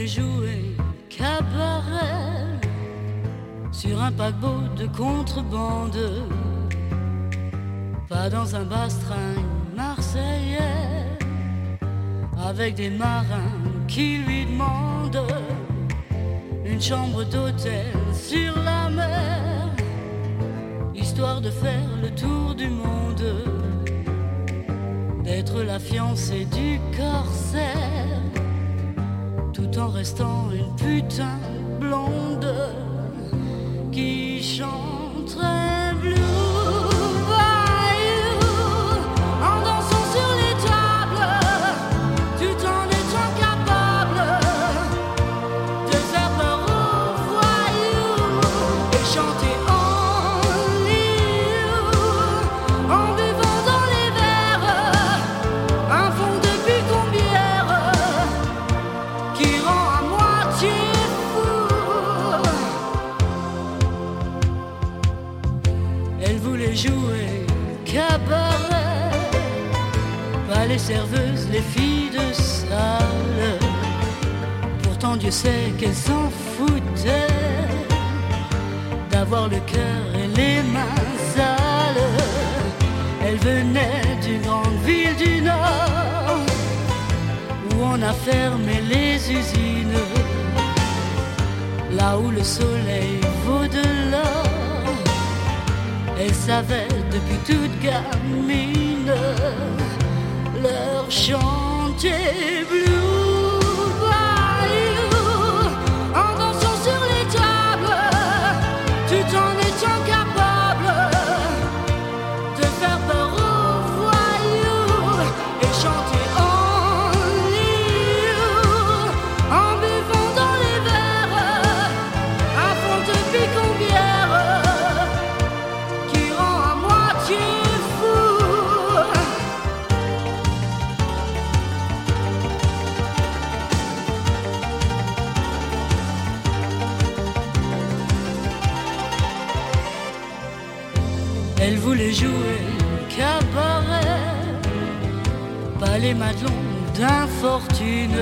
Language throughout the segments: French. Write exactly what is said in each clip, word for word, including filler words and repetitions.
jouer cabaret sur un paquebot de contrebande, pas dans un bastringue marseillais, avec des marins qui lui demandent une chambre d'hôtel sur la mer, histoire de faire le tour du monde, d'être la fiancée du corsaire, tout en restant une putain blonde qui chanterait blue. Jouer cabaret, pas les serveuses, les filles de salle. Pourtant Dieu sait qu'elles s'en foutaient d'avoir le cœur et les mains sales. Elles venaient d'une grande ville du Nord où on a fermé les usines, là où le soleil vaut de l'or. Elles savaient depuis toute gamine leur chanter blue bayou, en dansant sur les tables, tout en étant capable de faire peur aux voyous et chanter en lieu, en buvant dans les verres un fond de picombière. Elle voulait jouer cabaret, pas les madelons d'infortune.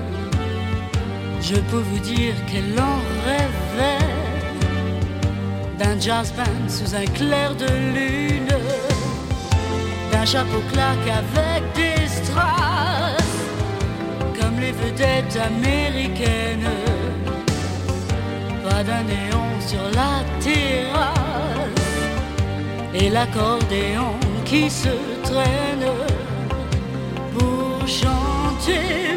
Je peux vous dire qu'elle en rêvait, d'un jazz band sous un clair de lune, d'un chapeau claque avec des strass, comme les vedettes américaines, pas d'un néon sur la terrasse, et l'accordéon qui se traîne pour chanter